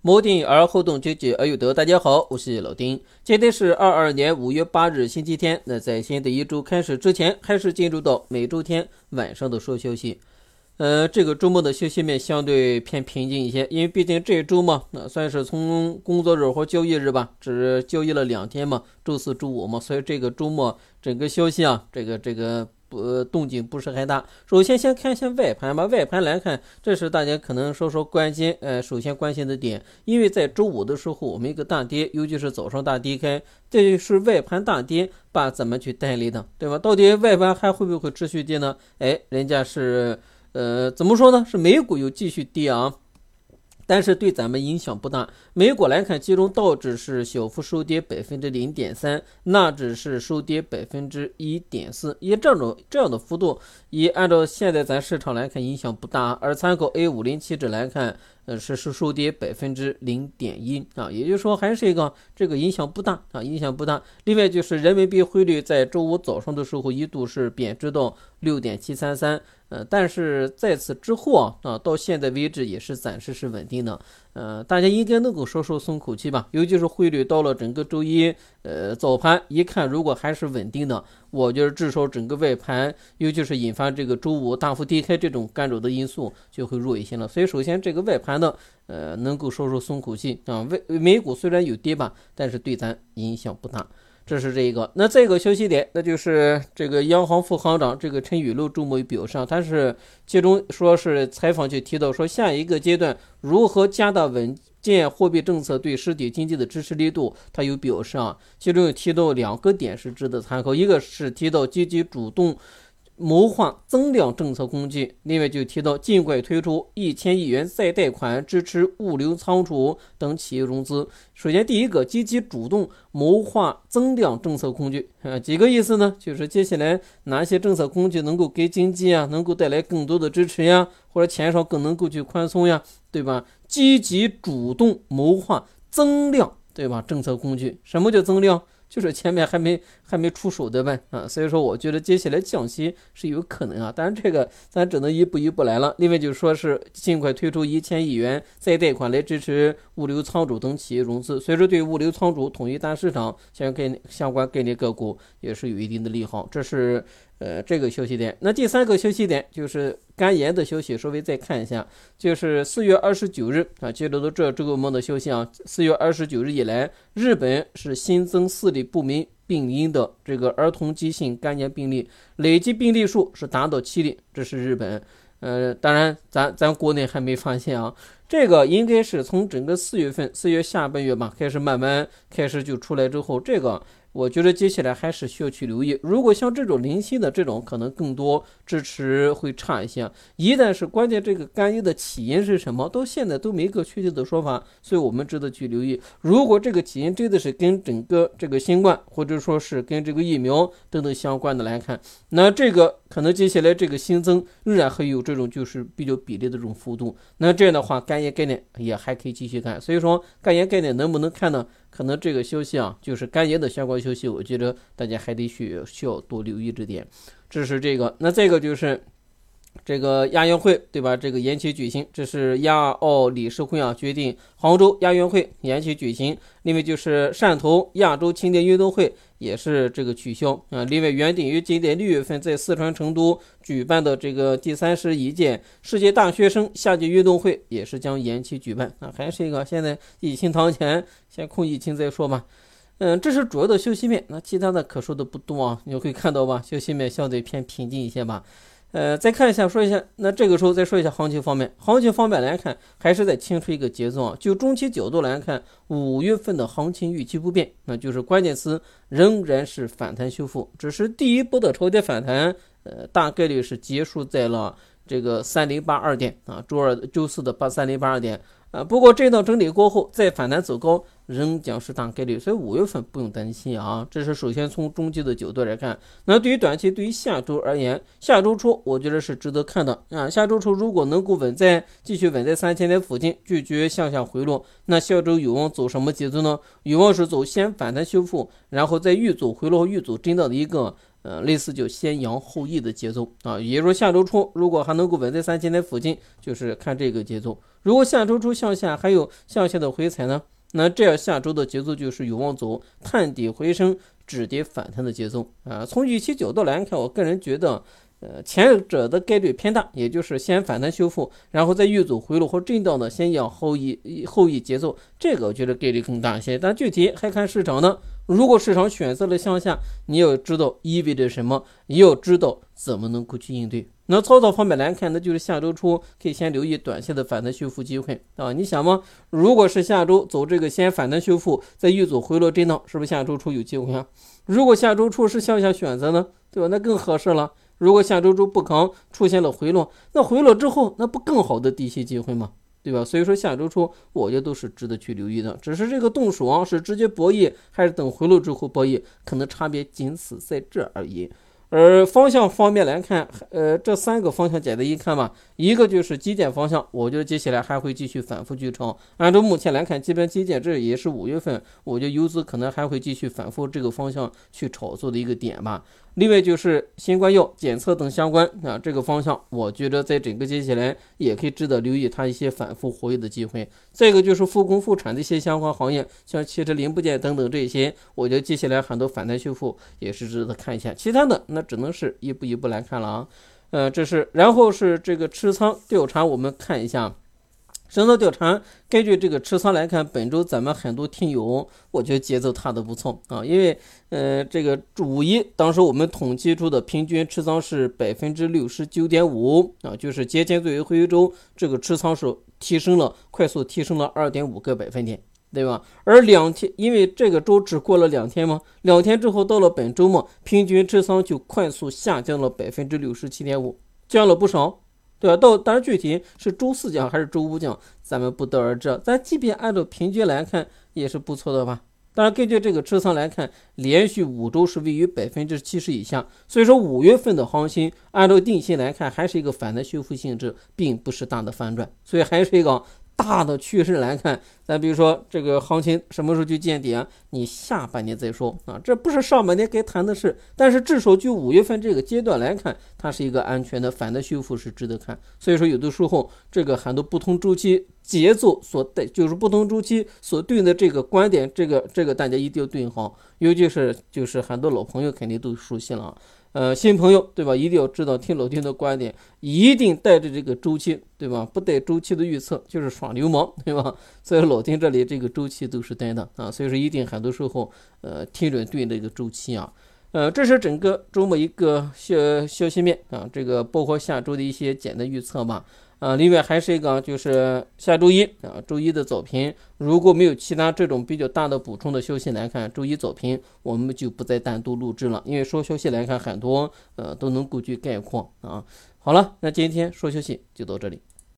摩定而后动，积极而有德。大家好，我是老丁。今天是22年5月8日，星期天。那在新的一周开始之前，还是进入到每周天晚上的说休息。这个周末的休息面相对偏平静一些，因为毕竟这周嘛，那算是从工作日或交易日吧，只交易了2天嘛，周四周五嘛，所以这个周末整个休息啊，这个动静不是太大。首先先看一下外盘吧，外盘来看，这是大家可能说关心，首先关心的点，因为在周五的时候我们一个大跌，尤其是早上大低开，这是外盘大跌把怎么去带领的，对吧？到底外盘还会不会持续跌呢？人家是怎么说呢？是美股有继续跌啊，但是对咱们影响不大。美股来看，其中道指是小幅收跌 0.3%， 纳指是收跌 1.4%， 以这样的幅度，按照现在咱市场来看影响不大，而参考 A50 期指来看，是收跌 0.1% 啊，也就是说还是一个这个影响不大啊，影响不大。另外就是人民币汇率在周五早上的时候一度是贬值到 6.733，但是在此之后啊，到现在为止也是暂时是稳定的。大家应该能够稍稍松口气吧，尤其是汇率到了整个周一早盘一看，如果还是稳定的，我觉得至少整个外盘，尤其是引发这个周五大幅低开这种干扰的因素就会弱一些了。所以首先这个外盘呢能够稍稍松口气啊，美股虽然有跌吧，但是对咱影响不大。这是这一个。那再一个休息点，那就是这个央行副行长这个陈雨露周末表示，他是其中说是采访就提到说，下一个阶段如何加大稳健货币政策对实体经济的支持力度，他有表示其中有提到2个点是值得参考，一个是提到积极主动谋划增量政策工具，另外就提到尽快推出1000亿元再贷款支持物流仓储等企业融资。首先第一个，积极主动谋划增量政策工具几个意思呢？就是接下来哪些政策工具能够给经济能够带来更多的支持呀，或者钱少更能够去宽松呀，对吧？积极主动谋划增量，对吧？政策工具，什么叫增量？就是前面还没出手的呗所以说我觉得接下来降息是有可能当然这个咱只能一步一步来了。另外就是说是尽快推出1000亿元再贷款来支持物流仓储等企业融资，所以说对物流仓储统一大市场相关概念个股也是有一定的利好。这是这个休息点。那第3个休息点就是肝炎的休息，稍微再看一下，就是4月29日接着到这周末的休息4月29日以来，日本是新增4例不明病因的这个儿童急性肝炎病例，累计病例数是达到7例，这是日本。当然咱国内还没发现这个应该是从整个4月份4月下半月吧开始慢慢开始就出来之后，这个我觉得接下来还是需要去留意。如果像这种零星的这种，可能更多支持会差一些。一旦是关键这个肝炎的起因是什么，到现在都没一个确切的说法，所以我们值得去留意。如果这个起因真的是跟整个这个新冠，或者说是跟这个疫苗等等相关的来看，那这个可能接下来这个新增仍然会有这种就是比较比例的这种幅度。那这样的话，肝炎概念也还可以继续看。所以说肝炎概念能不能看呢？可能这个休息就是肝炎的相关休息，我觉得大家还得需要多留意这点。这是这个。那这个就是这个亚运会，对吧？这个延期举行，这是亚奥理事会决定杭州亚运会延期举行。另外就是汕头亚洲青年运动会也是这个取消另外原定于今年6月份在四川成都举办的这个第31届世界大学生夏季运动会也是将延期举办还是一个现在疫情当前，先控疫情再说吧。这是主要的休息面，那其他的可说的不多你会看到吧，休息面相对偏平静一些吧。再看一下说一下，那这个时候再说一下行情方面。行情方面来看，还是在清楚一个节奏就中期角度来看，5月份的行情预期不变，那就是关键词仍然是反弹修复，只是第一波的超跌反弹大概率是结束在了这个3082点周四的3082点不过这道整理过后再反弹走高仍将是大概率，所以5月份不用担心这是首先从中期的角度来看。那对于短期，对于下周而言，下周初我觉得是值得看的下周初如果能够继续稳在3000点附近，拒绝向下回落，那下周有望走什么节奏呢？有望是走先反弹修复，然后再预走回落预走震荡的一个类似就先扬后抑的节奏啊。也就是说下周初如果还能够稳在3000点附近，就是看这个节奏。如果下周初向下还有向下的回踩呢，那这样下周的节奏就是有望走探底回升止跌反弹的节奏啊。从预期角度来看，我个人觉得前者的概率偏大，也就是先反弹修复，然后再遇阻回落或震荡的先扬后抑节奏，这个我觉得概率更大一些。但具体还看市场呢。如果市场选择了向下，你要知道意味着什么，也要知道怎么能够去应对。那操作方面来看，那就是下周初可以先留意短线的反弹修复机会啊。你想吗？如果是下周走这个先反弹修复，再遇阻回落震荡，是不是下周初有机会啊？如果下周初是向下选择呢，对吧？那更合适了。如果下周初不扛出现了回落，那回落之后那不更好的低吸机会吗？对吧？所以说下周初我觉得都是值得去留意的，只是这个动手啊是直接博弈还是等回落之后博弈，可能差别仅此在这而已。而方向方面来看，这3个方向简单一看吧，一个就是基建方向，我觉得接下来还会继续反复去炒。按照目前来看，基本基建这也是5月份，我觉得游资可能还会继续反复这个方向去炒作的一个点吧。另外就是新冠药检测等相关啊，这个方向我觉得在整个接下来也可以值得留意它一些反复活跃的机会。再一个就是复工复产的一些相关行业，像汽车零部件等等这些，我觉得接下来很多反弹修复也是值得看一下。其他的那只能是一步一步来看了啊。这是然后是这个持仓调查，我们看一下。深度调查，根据这个持仓来看，本周咱们很多听友，我觉得节奏踏得不错啊，因为这个5.1当时我们统计出的平均持仓是 69.5% 啊，就是节前最后一周这个持仓是快速提升了 2.5个百分点，对吧？而2天，因为这个周只过了2天嘛，2天之后到了本周末，平均持仓就快速下降了 67.5%， 降了不少。对吧？当然具体是周4降还是周5降，咱们不得而知。咱即便按照平均来看，也是不错的吧。当然，根据这个持仓来看，连续5周是位于 70% 以下，所以说5月份的行情，按照定性来看，还是一个反弹修复性质，并不是大的反转，所以还是一个大的趋势来看，咱比如说这个行情什么时候去见底啊？你下半年再说啊，这不是上半年该谈的事。但是至少就5月份这个阶段来看，它是一个安全的反弹修复是值得看。所以说有的时候这个很多不同周期节奏所带，就是不同周期所对应的这个观点，这个大家一定要对应好，尤其是就是很多老朋友肯定都熟悉了。新朋友对吧？一定要知道听老丁的观点，一定带着这个周期对吧？不带周期的预测就是耍流氓对吧？所以老丁这里这个周期都是带的啊，所以说一定很多时候听准对这个周期啊。这是整个周末一个消息面啊，这个包括下周的一些简单预测吧。另外还是一个就是下周一啊，周一的早评，如果没有其他这种比较大的补充的消息来看，周一早评我们就不再单独录制了，因为说消息来看很多都能够去概括啊。好了，那今天说消息就到这里。